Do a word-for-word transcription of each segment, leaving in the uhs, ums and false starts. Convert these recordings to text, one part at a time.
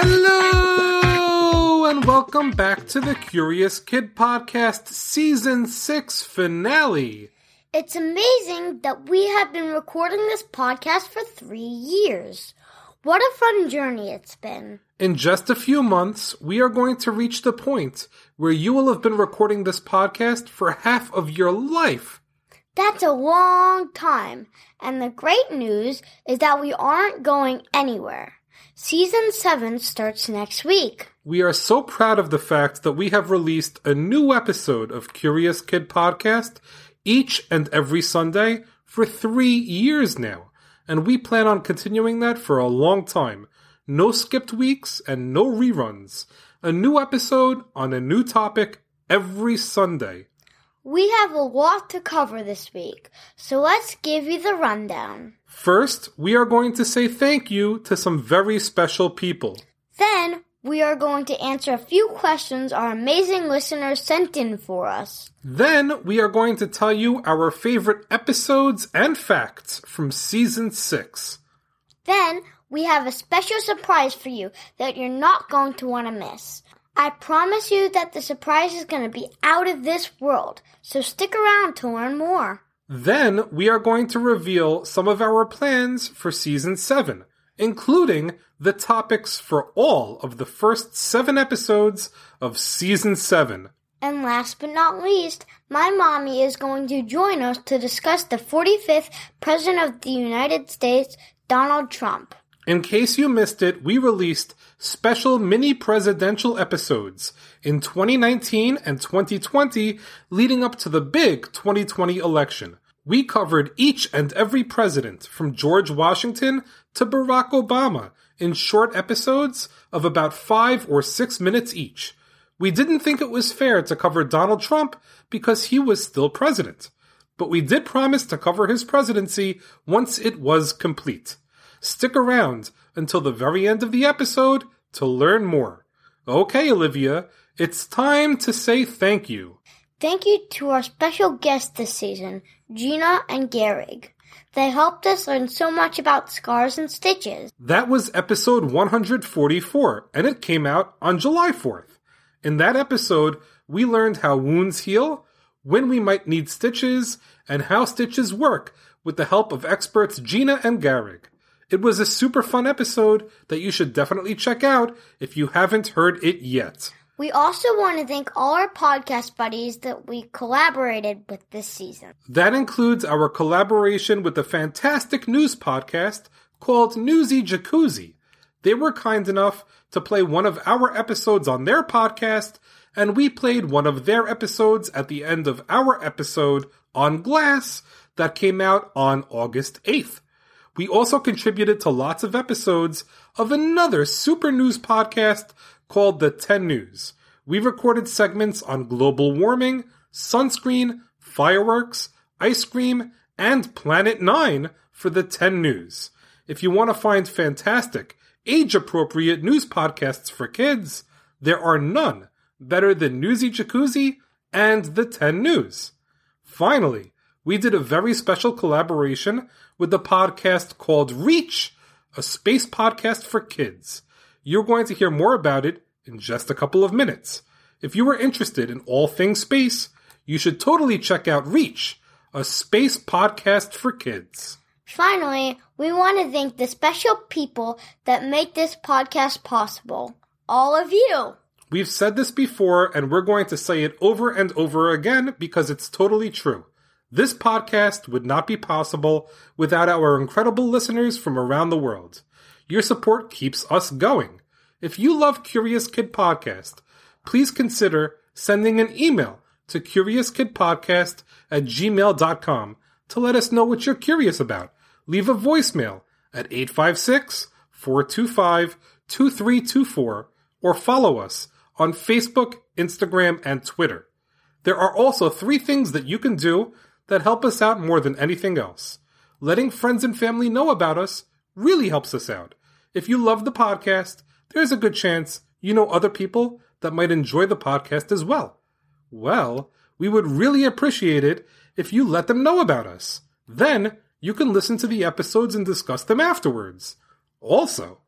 Hello, and welcome back to the Curious Kid Podcast Season six finale. It's amazing that we have been recording this podcast for three years. What a fun journey it's been. In just a few months, we are going to reach the point where you will have been recording this podcast for half of your life. That's a long time, and the great news is that we aren't going anywhere. Season seven starts next week. We are so proud of the fact that we have released a new episode of Curious Kid Podcast each and every Sunday for three years now, and we plan on continuing that for a long time. No skipped weeks and no reruns. A new episode on a new topic every Sunday. We have a lot to cover this week, so let's give you the rundown. First, we are going to say thank you to some very special people. Then, we are going to answer a few questions our amazing listeners sent in for us. Then, we are going to tell you our favorite episodes and facts from Season six. Then, we have a special surprise for you that you're not going to want to miss. I promise you that the surprise is going to be out of this world, so stick around to learn more. Then, we are going to reveal some of our plans for Season seven, including the topics for all of the first seven episodes of Season seven. And last but not least, my mommy is going to join us to discuss the forty-fifth President of the United States, Donald Trump. In case you missed it, we released special mini-presidential episodes in twenty nineteen and twenty twenty leading up to the big twenty twenty election. We covered each and every president from George Washington to Barack Obama in short episodes of about five or six minutes each. We didn't think it was fair to cover Donald Trump because he was still president, but we did promise to cover his presidency once it was complete. Stick around until the very end of the episode to learn more. Okay, Olivia, it's time to say thank you. Thank you to our special guests this season, Gina and Gehrig. They helped us learn so much about scars and stitches. That was episode one hundred forty-four, and it came out on July fourth. In that episode, we learned how wounds heal, when we might need stitches, and how stitches work with the help of experts Gina and Gehrig. It was a super fun episode that you should definitely check out if you haven't heard it yet. We also want to thank all our podcast buddies that we collaborated with this season. That includes our collaboration with the fantastic news podcast called Newsy Jacuzzi. They were kind enough to play one of our episodes on their podcast, and we played one of their episodes at the end of our episode on Glass that came out on August eighth. We also contributed to lots of episodes of another super news podcast called The ten News. We recorded segments on global warming, sunscreen, fireworks, ice cream, and Planet Nine for The ten News. If you want to find fantastic, age-appropriate news podcasts for kids, there are none better than Newsy Jacuzzi and The ten News. Finally, we did a very special collaboration with the podcast called Reach, a space podcast for kids. You're going to hear more about it in just a couple of minutes. If you are interested in all things space, you should totally check out Reach, a space podcast for kids. Finally, we want to thank the special people that make this podcast possible. All of you. We've said this before, and we're going to say it over and over again because it's totally true. This podcast would not be possible without our incredible listeners from around the world. Your support keeps us going. If you love Curious Kid Podcast, please consider sending an email to CuriousKidPodcast at gmail dot com to let us know what you're curious about. Leave a voicemail at eight five six, four two five, two three two four or follow us on Facebook, Instagram, and Twitter. There are also three things that you can do that help us out more than anything else. Letting friends and family know about us really helps us out. If you love the podcast, there's a good chance you know other people that might enjoy the podcast as well. Well, we would really appreciate it if you let them know about us. Then you can listen to the episodes and discuss them afterwards. Also,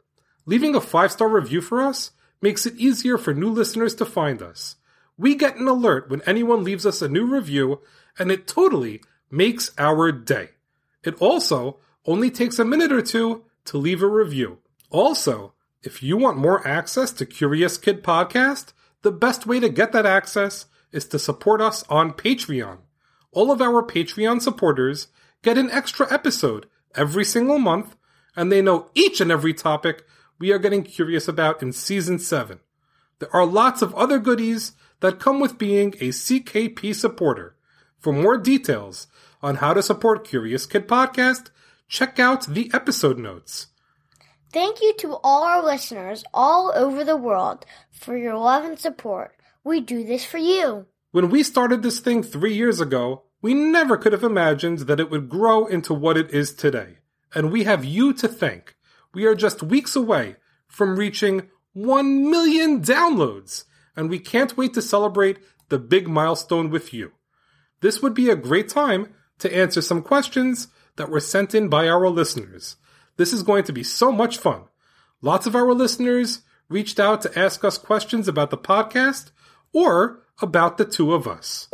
Leaving a five-star review for us makes it easier for new listeners to find us. We get an alert when anyone leaves us a new review, and it totally makes our day. It also only takes a minute or two to leave a review. Also, if you want more access to Curious Kid Podcast, the best way to get that access is to support us on Patreon. All of our Patreon supporters get an extra episode every single month, and they know each and every topic we are getting curious about in Season seven. There are lots of other goodies that come with being a C K P supporter. For more details on how to support Curious Kid Podcast, check out the episode notes. Thank you to all our listeners all over the world for your love and support. We do this for you. When we started this thing three years ago, we never could have imagined that it would grow into what it is today. And we have you to thank. We are just weeks away from reaching one million downloads, and we can't wait to celebrate the big milestone with you. This would be a great time to answer some questions that were sent in by our listeners. This is going to be so much fun. Lots of our listeners reached out to ask us questions about the podcast or about the two of us.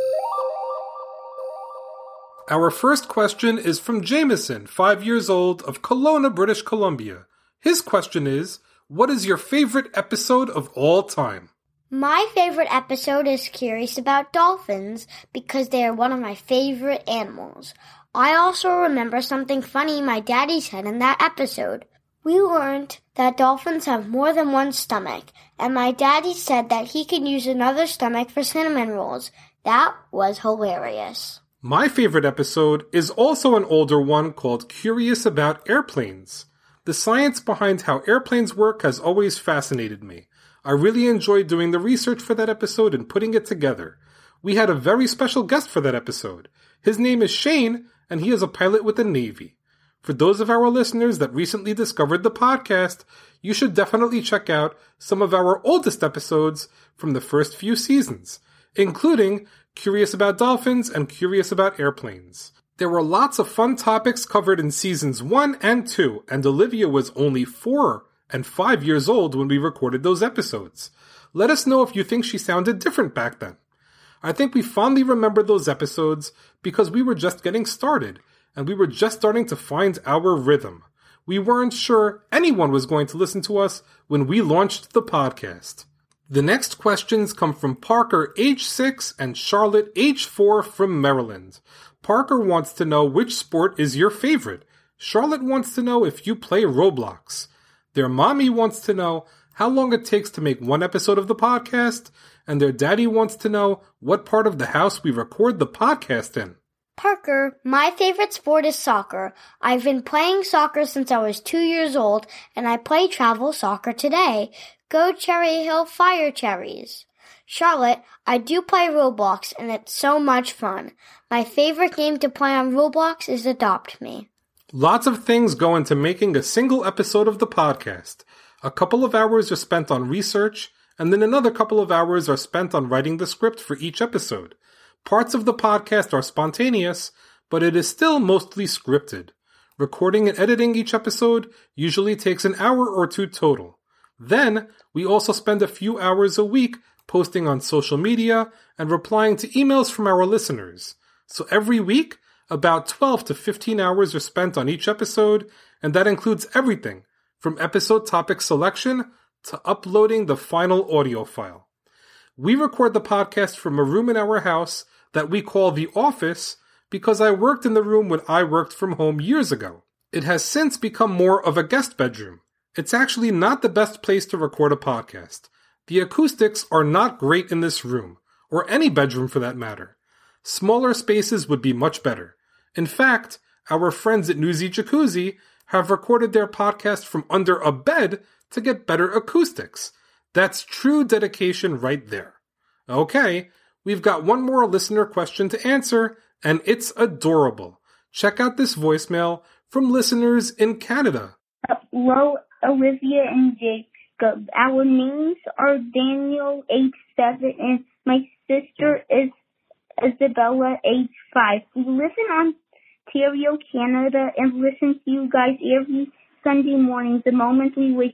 Our first question is from Jameson, five years old, of Kelowna, British Columbia. His question is, what is your favorite episode of all time? My favorite episode is Curious About Dolphins because they are one of my favorite animals. I also remember something funny my daddy said in that episode. We learned that dolphins have more than one stomach, and my daddy said that he could use another stomach for cinnamon rolls. That was hilarious. My favorite episode is also an older one called Curious About Airplanes. The science behind how airplanes work has always fascinated me. I really enjoyed doing the research for that episode and putting it together. We had a very special guest for that episode. His name is Shane, and he is a pilot with the Navy. For those of our listeners that recently discovered the podcast, you should definitely check out some of our oldest episodes from the first few seasons, including Curious About Dolphins and Curious About Airplanes. There were lots of fun topics covered in seasons one and two, and Olivia was only four and five years old when we recorded those episodes. Let us know if you think she sounded different back then. I think we fondly remember those episodes because we were just getting started, and we were just starting to find our rhythm. We weren't sure anyone was going to listen to us when we launched the podcast. The next questions come from Parker, age six, and Charlotte, age four, from Maryland. Parker wants to know which sport is your favorite. Charlotte wants to know if you play Roblox. Their mommy wants to know how long it takes to make one episode of the podcast, and their daddy wants to know what part of the house we record the podcast in. Parker, my favorite sport is soccer. I've been playing soccer since I was two years old, and I play travel soccer today. Go Cherry Hill Fire Cherries. Charlotte, I do play Roblox, and it's so much fun. My favorite game to play on Roblox is Adopt Me. Lots of things go into making a single episode of the podcast. A couple of hours are spent on research, and then another couple of hours are spent on writing the script for each episode. Parts of the podcast are spontaneous, but it is still mostly scripted. Recording and editing each episode usually takes an hour or two total. Then, we also spend a few hours a week posting on social media and replying to emails from our listeners. So every week, about twelve to fifteen hours are spent on each episode, and that includes everything from episode topic selection to uploading the final audio file. We record the podcast from a room in our house that we call the office because I worked in the room when I worked from home years ago. It has since become more of a guest bedroom. It's actually not the best place to record a podcast. The acoustics are not great in this room, or any bedroom for that matter. Smaller spaces would be much better. In fact, our friends at Newsy Jacuzzi have recorded their podcast from under a bed to get better acoustics. That's true dedication right there. Okay, we've got one more listener question to answer, and it's adorable. Check out this voicemail from listeners in Canada. Hello, Olivia and Jacob. Our names are Daniel, age seven, and my sister is Isabella, age five. We live in Ontario, Canada, and listen to you guys every Sunday morning the moment we wake up.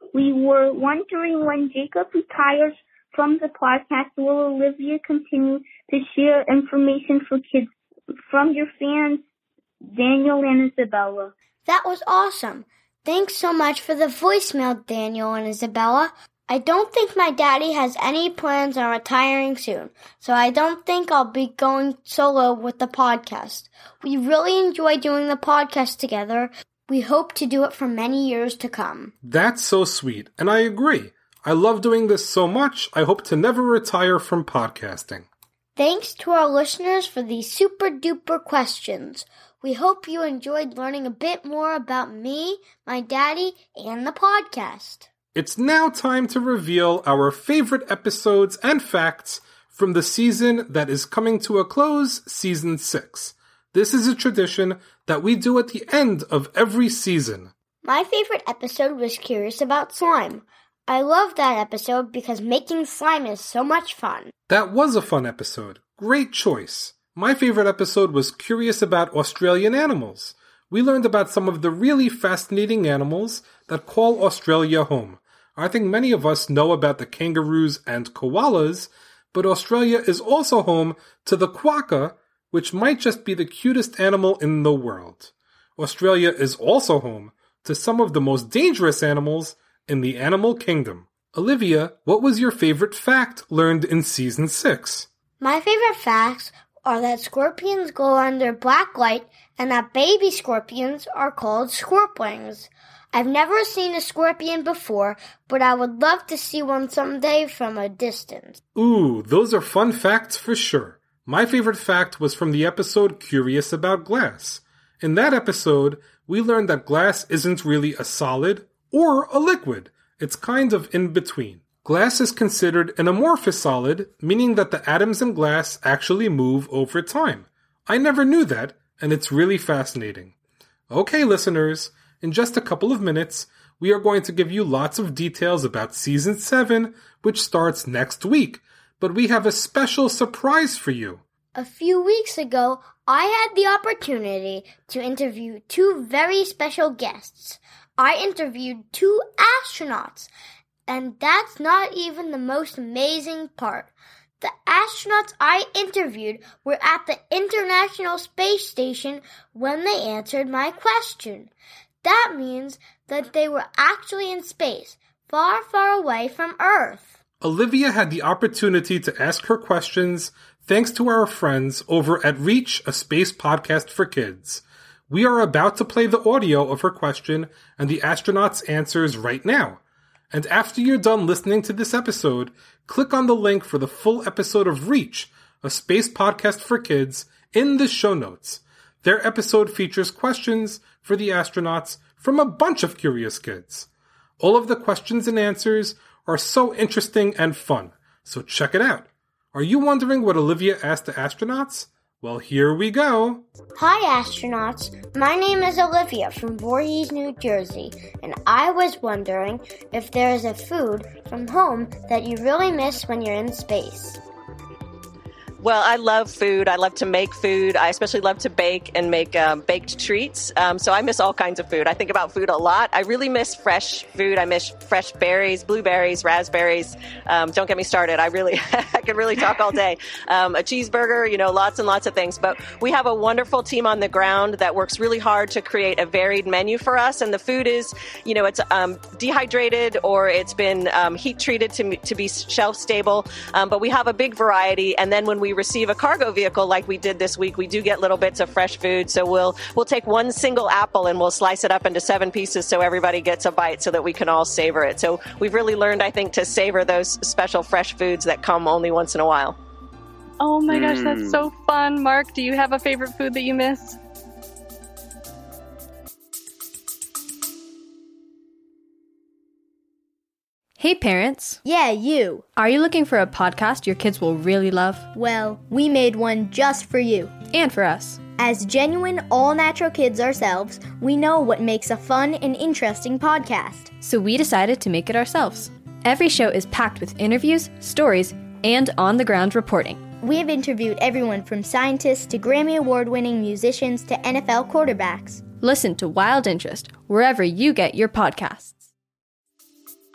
We were wondering when Jacob retires from the podcast, will Olivia continue to share information for kids from your fans, Daniel and Isabella? That was awesome. Thanks so much for the voicemail, Daniel and Isabella. I don't think my daddy has any plans on retiring soon, so I don't think I'll be going solo with the podcast. We really enjoy doing the podcast together. We hope to do it for many years to come. That's so sweet, and I agree. I love doing this so much, I hope to never retire from podcasting. Thanks to our listeners for these super duper questions. We hope you enjoyed learning a bit more about me, my daddy, and the podcast. It's now time to reveal our favorite episodes and facts from the season that is coming to a close, Season six. This is a tradition that we do at the end of every season. My favorite episode was Curious About Slime. I love that episode because making slime is so much fun. That was a fun episode. Great choice. My favorite episode was Curious About Australian Animals. We learned about some of the really fascinating animals that call Australia home. I think many of us know about the kangaroos and koalas, but Australia is also home to the quokka, which might just be the cutest animal in the world. Australia is also home to some of the most dangerous animals in the animal kingdom. Olivia, what was your favorite fact learned in Season six? My favorite facts are that scorpions glow under black light and that baby scorpions are called scorpions. I've never seen a scorpion before, but I would love to see one someday from a distance. Ooh, those are fun facts for sure. My favorite fact was from the episode Curious About Glass. In that episode, we learned that glass isn't really a solid or a liquid. It's kind of in between. Glass is considered an amorphous solid, meaning that the atoms in glass actually move over time. I never knew that, and it's really fascinating. Okay, listeners, in just a couple of minutes, we are going to give you lots of details about Season seven, which starts next week. But we have a special surprise for you. A few weeks ago, I had the opportunity to interview two very special guests. I interviewed two astronauts, and that's not even the most amazing part. The astronauts I interviewed were at the International Space Station when they answered my question. That means that they were actually in space, far, far away from Earth. Olivia had the opportunity to ask her questions thanks to our friends over at Reach, a space podcast for kids. We are about to play the audio of her question and the astronauts' answers right now. And after you're done listening to this episode, click on the link for the full episode of Reach, a space podcast for kids, in the show notes. Their episode features questions for the astronauts from a bunch of curious kids. All of the questions and answers are so interesting and fun, so check it out. Are you wondering what Olivia asked the astronauts? Well, here we go. Hi, astronauts. My name is Olivia from Voorhees, New Jersey, and I was wondering if there is a food from home that you really miss when you're in space. Well, I love food. I love to make food. I especially love to bake and make um, baked treats. Um, so I miss all kinds of food. I think about food a lot. I really miss fresh food. I miss fresh berries, blueberries, raspberries. Um, don't get me started. I really, I could really talk all day. Um, a cheeseburger, you know, lots and lots of things. But we have a wonderful team on the ground that works really hard to create a varied menu for us. And the food is, you know, it's um, dehydrated or it's been um, heat treated to to be shelf stable. Um, but we have a big variety. And then when we receive a cargo vehicle like we did this week, we do get little bits of fresh food. So we'll we'll take one single apple and we'll slice it up into seven pieces so everybody gets a bite so that we can all savor it. So we've really learned, I think, to savor those special fresh foods that come only once in a while. Oh my gosh, Mm. that's so fun. Mark, do you have a favorite food that you miss? Hey parents, Yeah, you. are you looking for a podcast your kids will really love? Well, we made one just for you. And for us. As genuine, all-natural kids ourselves, we know what makes a fun and interesting podcast. So we decided to make it ourselves. Every show is packed with interviews, stories, and on-the-ground reporting. We have interviewed everyone from scientists to Grammy Award-winning musicians to N F L quarterbacks. Listen to Wild Interest wherever you get your podcasts.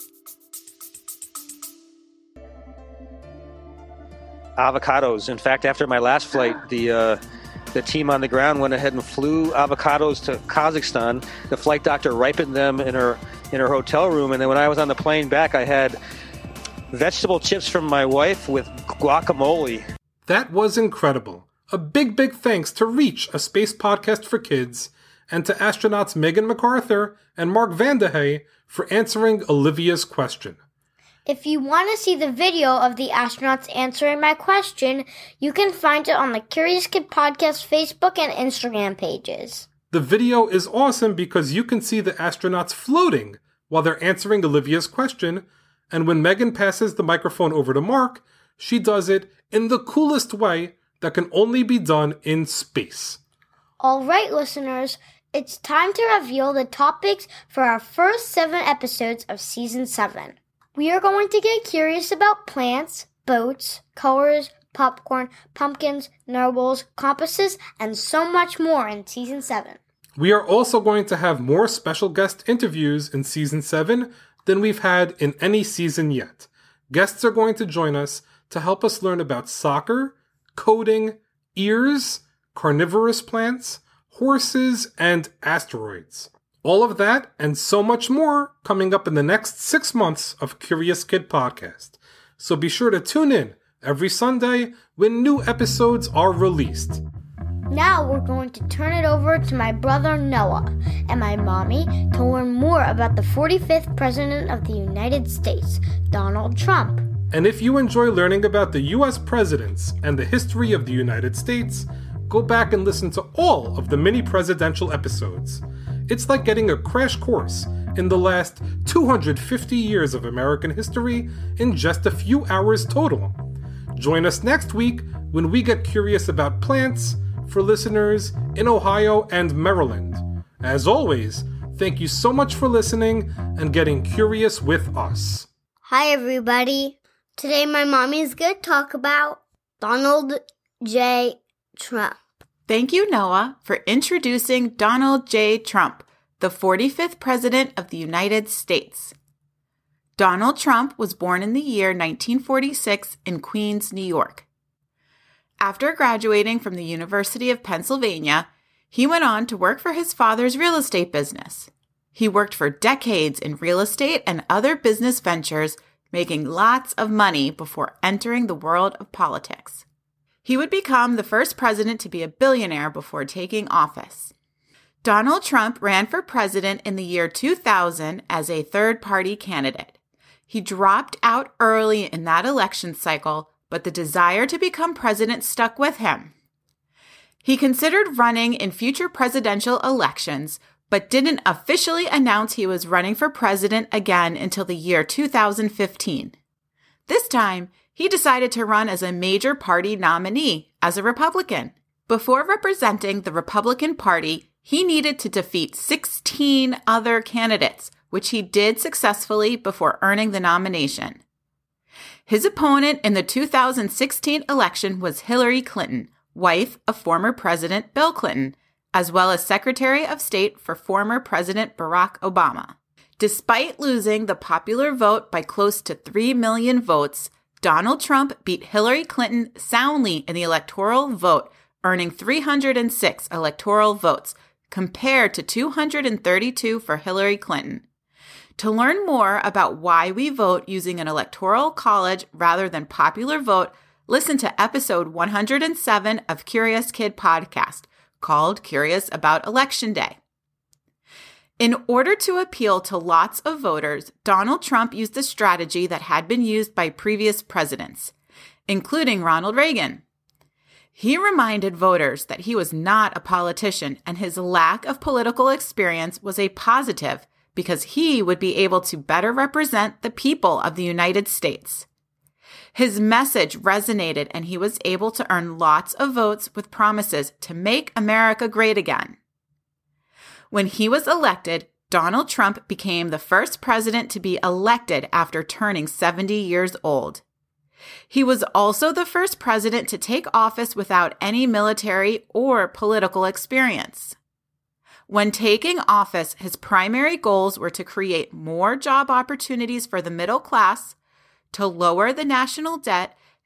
avocados. In fact, after my last flight, the uh, the team on the ground went ahead and flew avocados to Kazakhstan. The flight doctor ripened them in her in her hotel room, and then when I was on the plane back, I had vegetable chips from my wife with guacamole. That was incredible. A big, big thanks to Reach, a space podcast for kids, and to astronauts Megan MacArthur and Mark Vandehey for answering Olivia's question. If you want to see the video of the astronauts answering my question, you can find it on the Curious Kid Podcast Facebook and Instagram pages. The video is awesome because you can see the astronauts floating while they're answering Olivia's question, and when Megan passes the microphone over to Mark, she does it in the coolest way that can only be done in space. All right, listeners, it's time to reveal the topics for our first seven episodes of Season seven. We are going to get curious about plants, boats, colors, popcorn, pumpkins, narwhals, compasses, and so much more in Season seven. We are also going to have more special guest interviews in Season seven than we've had in any season yet. Guests are going to join us to help us learn about soccer, coding, ears, carnivorous plants, horses, and asteroids. All of that and so much more coming up in the next six months of Curious Kid Podcast. So be sure to tune in every Sunday when new episodes are released. Now we're going to turn it over to my brother Noah and my mommy to learn more about the forty-fifth President of the United States, Donald Trump. And if you enjoy learning about the U S presidents and the history of the United States, go back and listen to all of the mini presidential episodes. It's like getting a crash course in the last two hundred fifty years of American history in just a few hours total. Join us next week when we get curious about plants for listeners in Ohio and Maryland. As always, thank you so much for listening and getting curious with us. Hi, everybody. Today, my mommy is going to talk about Donald J. Trump. Thank you, Noah, for introducing Donald J. Trump, the forty-fifth President of the United States. Donald Trump was born in the year nineteen forty-six in Queens, New York. After graduating from the University of Pennsylvania, he went on to work for his father's real estate business. He worked for decades in real estate and other business ventures, making lots of money before entering the world of politics. He would become the first president to be a billionaire before taking office. Donald Trump ran for president in the year two thousand as a third-party candidate. He dropped out early in that election cycle, but the desire to become president stuck with him. He considered running in future presidential elections, but didn't officially announce he was running for president again until the year two thousand fifteen. This time, he decided to run as a major party nominee as a Republican. Before representing the Republican Party, he needed to defeat sixteen other candidates, which he did successfully before earning the nomination. His opponent in the two thousand sixteen election was Hillary Clinton, wife of former President Bill Clinton, as well as Secretary of State for former President Barack Obama. Despite losing the popular vote by close to three million votes, Donald Trump beat Hillary Clinton soundly in the electoral vote, earning three hundred six electoral votes, compared to two hundred thirty-two for Hillary Clinton. To learn more about why we vote using an electoral college rather than popular vote, listen to episode one hundred seven of Curious Kid Podcast, called Curious About Election Day. In order to appeal to lots of voters, Donald Trump used a strategy that had been used by previous presidents, including Ronald Reagan. He reminded voters that he was not a politician and his lack of political experience was a positive because he would be able to better represent the people of the United States. His message resonated and he was able to earn lots of votes with promises to make America great again. When he was elected, Donald Trump became the first president to be elected after turning seventy years old. He was also the first president to take office without any military or political experience. When taking office, his primary goals were to create more job opportunities for the middle class, to lower the national debt,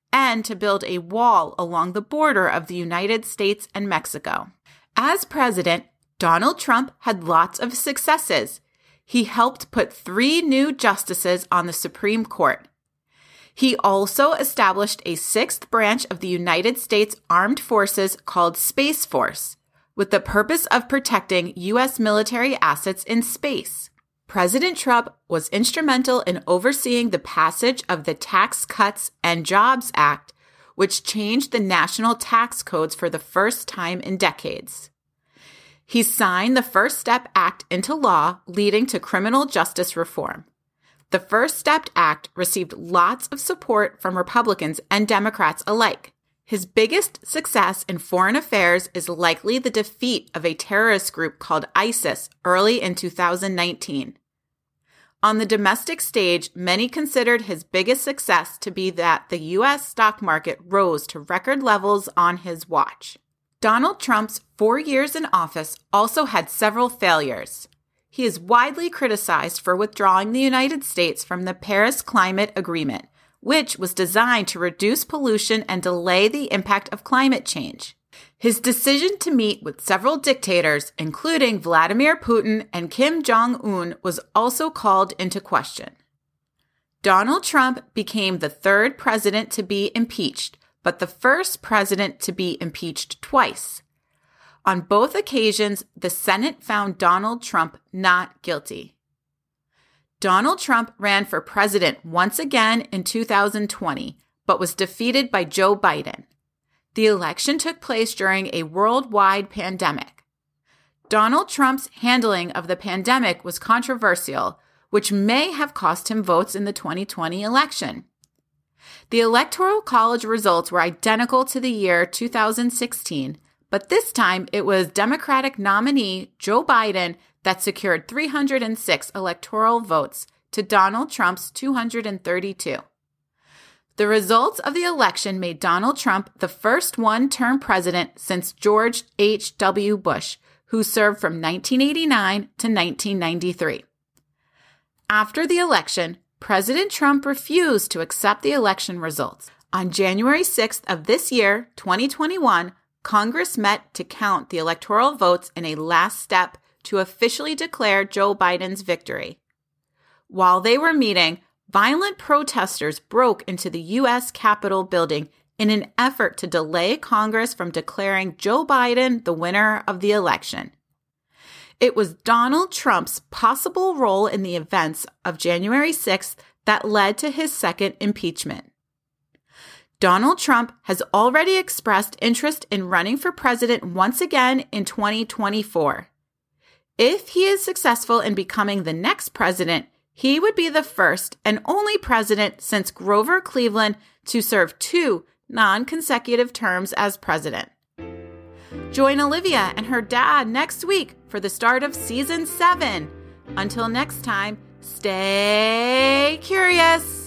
and to build a wall along the border of the United States and Mexico. As president, Donald Trump had lots of successes. He helped put three new justices on the Supreme Court. He also established a sixth branch of the United States Armed Forces called Space Force, with the purpose of protecting U S military assets in space. President Trump was instrumental in overseeing the passage of the Tax Cuts and Jobs Act, which changed the national tax codes for the first time in decades. He signed the First Step Act into law, leading to criminal justice reform. The First Step Act received lots of support from Republicans and Democrats alike. His biggest success in foreign affairs is likely the defeat of a terrorist group called ISIS early in two thousand nineteen. On the domestic stage, many considered his biggest success to be that the U S stock market rose to record levels on his watch. Donald Trump's four years in office also had several failures. He is widely criticized for withdrawing the United States from the Paris Climate Agreement, which was designed to reduce pollution and delay the impact of climate change. His decision to meet with several dictators, including Vladimir Putin and Kim Jong-un, was also called into question. Donald Trump became the third president to be impeached, but the first president to be impeached twice. On both occasions, the Senate found Donald Trump not guilty. Donald Trump ran for president once again in two thousand twenty, but was defeated by Joe Biden. The election took place during a worldwide pandemic. Donald Trump's handling of the pandemic was controversial, which may have cost him votes in the twenty twenty election. The Electoral College results were identical to the year two thousand sixteen, but this time it was Democratic nominee Joe Biden that secured three hundred six electoral votes to Donald Trump's two hundred thirty-two. The results of the election made Donald Trump the first one-term president since George H W Bush, who served from nineteen eighty-nine to nineteen ninety-three. After the election, President Trump refused to accept the election results. On January sixth of this year, twenty twenty-one, Congress met to count the electoral votes in a last step to officially declare Joe Biden's victory. While they were meeting, violent protesters broke into the U S Capitol building in an effort to delay Congress from declaring Joe Biden the winner of the election. It was Donald Trump's possible role in the events of January sixth that led to his second impeachment. Donald Trump has already expressed interest in running for president once again in twenty twenty-four. If he is successful in becoming the next president, he would be the first and only president since Grover Cleveland to serve two non-consecutive terms as president. Join Olivia and her dad next week for the start of season seven. Until next time, stay curious.